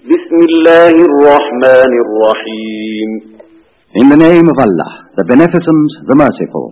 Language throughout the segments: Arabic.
بسم الله الرحمن الرحيم. In the name of Allah, the Beneficent, the Merciful.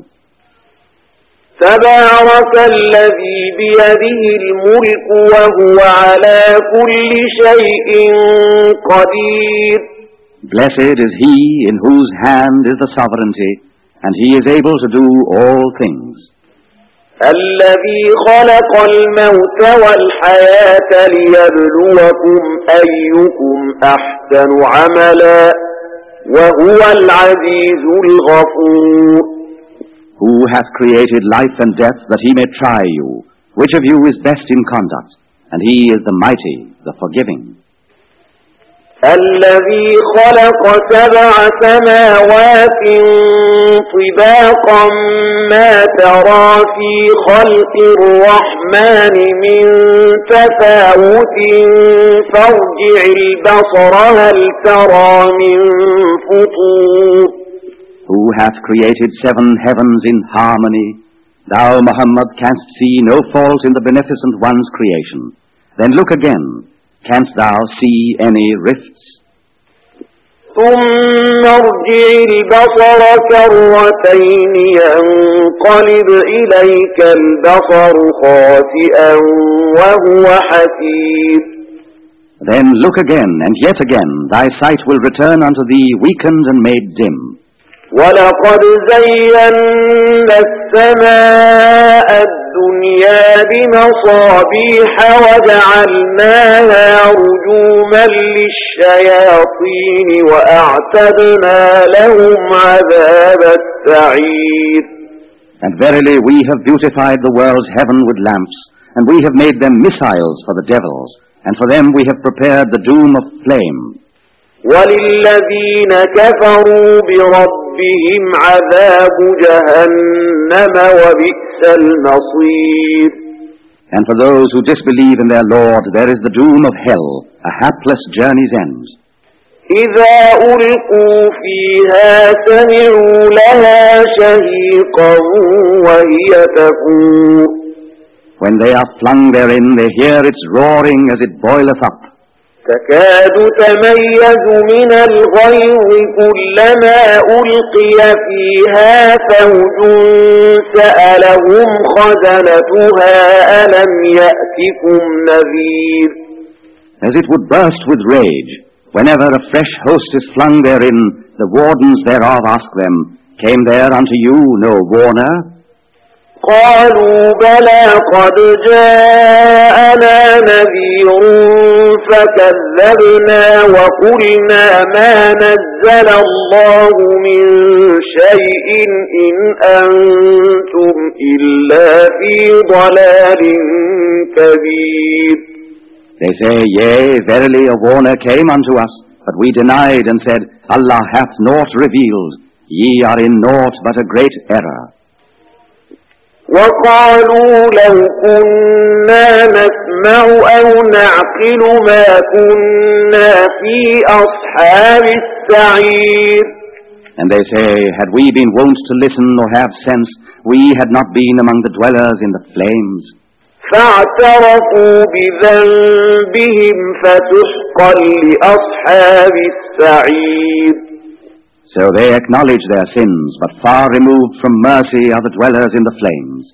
تبارك الذي بيده الملك وهو على كل شيء قدير. Blessed is he in whose hand is the sovereignty, and he is able to do all things. الذي خلق الموت والحياة ليبلوكم أيكم أحسن عملا وهو العزيز الغفور. Who hath created life and death that he may try you, which of you is best in conduct, and he is the mighty, the forgiving. الذي خلق 7 سماوات طباقا ما ترى في خلق الرحمن من تفاوت فارجع البصر هل ترى من فطور. Who hath created 7 heavens in harmony? Thou, Muhammad, canst see no fault in the Beneficent One's creation. Then look again. Canst thou see any rifts? ثم ارجع البصر كرتين ينقلب إليك البصر خاسئا وهو حسير. Then look again, and yet again thy sight will return unto thee weakened and made dim. ولقد زينا السماء الدنيا بمصابيح وجعلناها رجوما للشياطين وأعتدنا لهم عذاب السعير. And verily we have beautified the world's heaven with lamps, and we have made them missiles for the devils, and for them we have prepared the doom of flame. وللذين كفروا بربهم عذاب جهنم وبئس المصير. And for those who disbelieve in their Lord there is the doom of hell, a hapless journey's end. إذا ألقوا فيها سمعوا لها شهيقا وهي تفور. When they are flung therein they hear its roaring as it boileth up. تكاد تميز من الغيظ كلما ألقي فيها فوج سألهم خزنتها ألم يأتكم نذير. As it would burst with rage, whenever a fresh host is flung therein, the wardens thereof ask them, Came there unto you no warner? قالوا بلى قد جاءنا نذير فكذبنا وقلنا ما نزل الله من شيء إن أنتم إلا في ضلال كبير. They say, Yea, verily a warner came unto us, but we denied and said, Allah hath naught revealed. Ye are in naught but a great error. وقالوا لو كنا نسمع أو نعقل ما كنا في أصحاب السعير. And they say, had we been wont to listen or have sense, we had not been among the dwellers in the flames. فاعترفوا بذنبهم فسحقا لأصحاب السعير. So they acknowledge their sins, but far removed from mercy are the dwellers in the flames.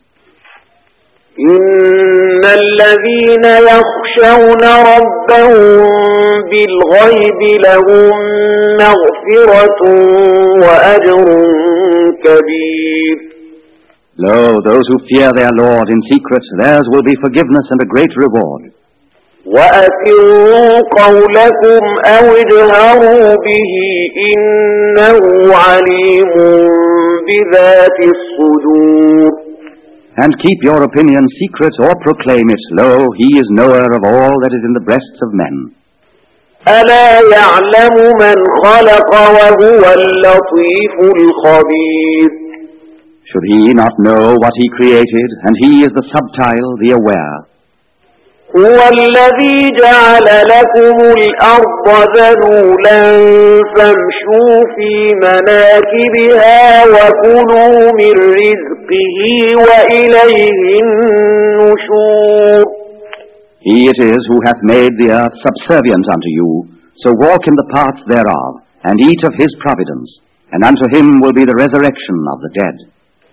إن الذين يخشون ربهم بالغيب لهم مغفرة وأجر كبير. Lo, those who fear their Lord in secret, theirs will be forgiveness and a great reward. وأسروا قولكم أو اجهروا به إنه عليم بذات الصدور. And keep your opinion secret or proclaim it. Lo, he is knower of all that is in the breasts of men. ألا يعلم من خلق وهو اللطيف الخبير. Should he not know what he created, and he is the subtile, the aware. هو الذي جعل لكم الأرض ذلولا فامشوا في مناكبها وكلوا من رزقه وإليه النشور. He it is who hath made the earth subservient unto you, so walk in the paths thereof, and eat of his providence, and unto him will be the resurrection of the dead.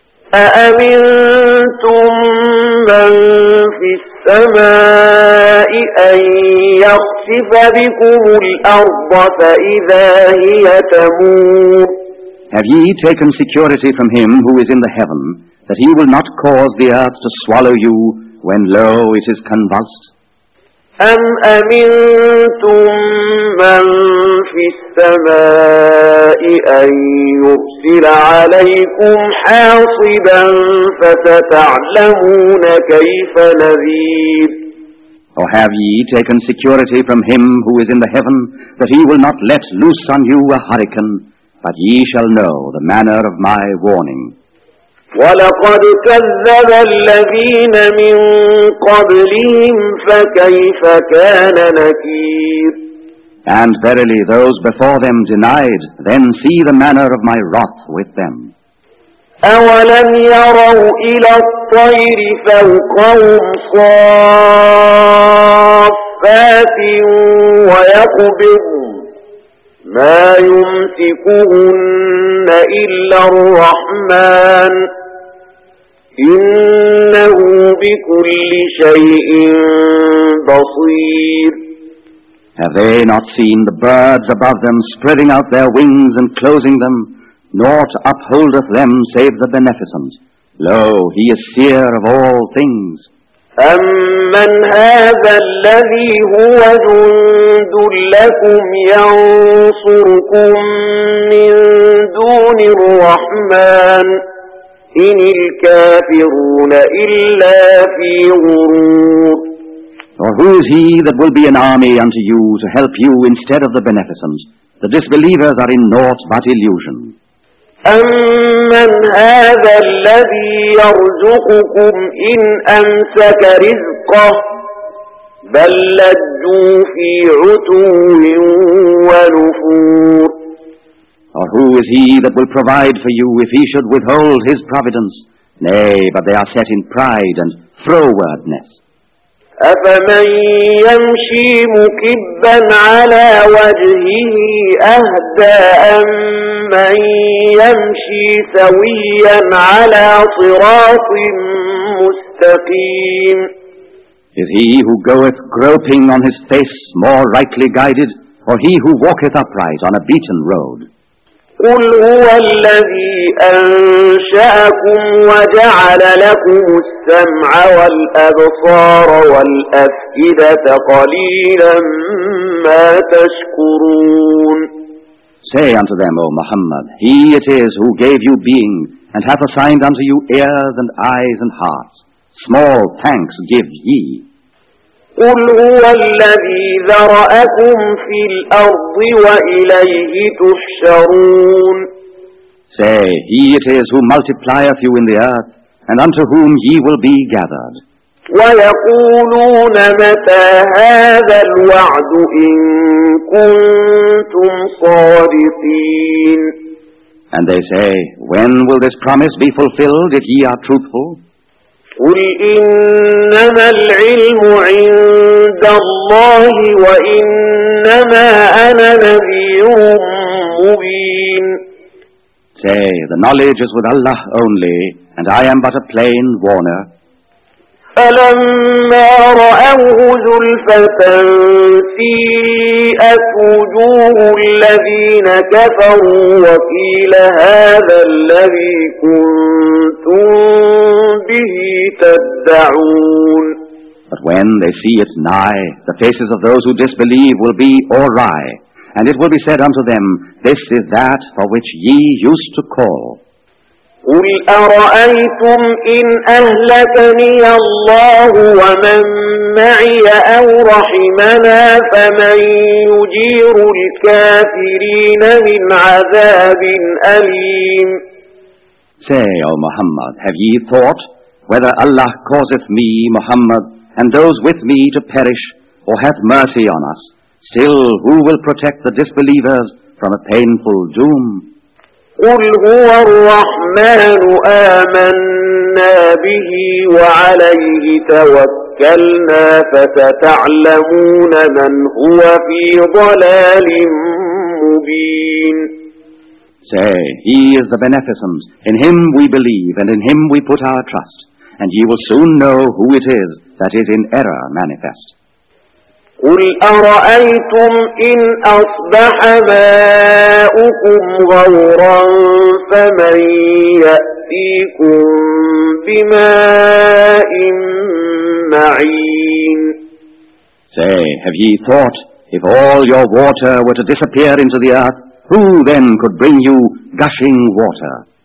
أأمنتم من في السماء أن يخسف بكم الأرض فإذا هي تمور. Have ye taken security from him who is in the heaven, that he will not cause the earth to swallow you when, lo, it is convulsed? أم أمنتم من في السماء أن يرسل عليكم حاصبا فستعلمون كيف نذير. Or have ye taken security from him who is in the heaven, that he will not let loose on you a hurricane, but ye shall know the manner of my warning. وَلَقَدْ كَذَّبَ الَّذِينَ مِنْ قَبْلِهِمْ فَكَيْفَ كَانَ نَكِيرٌ. And verily those before them denied, then see the manner of my wrath with them. أَوَلَمْ يَرَوْا إِلَى الطَّيْرِ فَوْقَهُمْ صَافَّاتٍ وَيَقْبِضْنَ مَا يُمْسِكُهُنَّ إِلَّا الرَّحْمَنُ إِنَّهُ بِكُلِّ شَيْءٍ بَصِيرٌ. Have they not seen the birds above them spreading out their wings and closing them? Naught upholdeth them save the Beneficent. Lo, he is seer of all things. أَمَّنْ هَذَا الَّذِي هُوَ جُندٌ لَكُمْ يَنصُرُكُم مِّن دُونِ الرَّحْمَنِ إِنِ الْكَافِرُونَ إِلَّا فِي غُرُورٍ. Or who is he that will be an army unto you to help you instead of the Beneficent? The disbelievers are in naught but illusion. أَمَّنْ هَذَا الَّذِي يَرْزُقُكُمْ إِنْ أَمْسَكَ رِزْقَهُ بَلْ لَجُّوا فِي عُتُوٍّ وَنُفُورٍ. Or who is he that will provide for you if he should withhold his providence? Nay, but they are set in pride and frowardness. أَفَمَنْ يَمْشِي مُكِبًّا عَلَى وَجْهِهِ أَهْدَىٰ أَمَّنْ يَمْشِي سَوِيًّا عَلَى صِرَاطٍ مُسْتَقِيمٍ. Is he who goeth groping on his face more rightly guided, or he who walketh upright on a beaten road? قُلْ هُوَ الَّذِي أَنشَأَكُمْ وَجَعَلَ لَكُمُ السَّمْعَ وَالْأَبْصَارَ وَالْأَفْئِدَةَ قَلِيلًا مَا تَشْكُرُونَ. Say unto them, O Muhammad, he it is who gave you being, and hath assigned unto you ears and eyes and hearts. Small thanks give ye. قُلْ هُوَ الَّذِي ذَرَأَكُمْ فِي الْأَرْضِ وَإِلَيْهِ تُحْشَرُونَ. Say, he it is who multiplieth you in the earth, and unto whom ye will be gathered. وَيَقُولُونَ مَتَى هَذَا الْوَعْدُ إِن كُنتُمْ صَادِقِينَ. And they say, when will this promise be fulfilled if ye are truthful? قُلْ إِنَّمَا الْعِلْمُ عِندَ اللَّهِ وَإِنَّمَا أَنَا نَذِيرٌ مُبِينٌ. Say, the knowledge is with Allah only, and I am but a plain warner. فَلَمَّا رَأَوْهُ زُلْفَةً سِيئَتْ وُجُوهُ الَّذِينَ كَفَرُوا وَقِيلَ هَذَا الَّذِي كُنتُم بِهِ تَدَّعُونَ. But when they see it nigh, the faces of those who disbelieve will be awry, and it will be said unto them, this is that for which ye used to call. قُلْ أَرَأَيْتُمْ إِنْ أَهْلَكَنِيَ اللَّهُ وَمَنْ مَعِيَ أَوْ رَحِمَنَا فَمَنْ يُجِيرُ الْكَافِرِينَ مِنْ عَذَابٍ أَلِيمٍ. Say, O Muhammad, have ye thought whether Allah causeth me, Muhammad, and those with me to perish, or hath mercy on us? Still, who will protect the disbelievers from a painful doom? قُلْ هُوَ الرَّحْمَنُ آمَنَّا بِهِ وَعَلَيْهِ توكلنا توكلنا فستعلمون من هو في ضلال مبين. Say, He is the Beneficent. In Him we believe, and in Him we put our trust. And ye will soon know who it is that is in error manifest. قل أرأيتم إن أصبح ماؤكم غورا فمن يأتيكم بماء معين. Say, have ye thought, if all your water were to disappear into the earth, who then could bring you gushing water?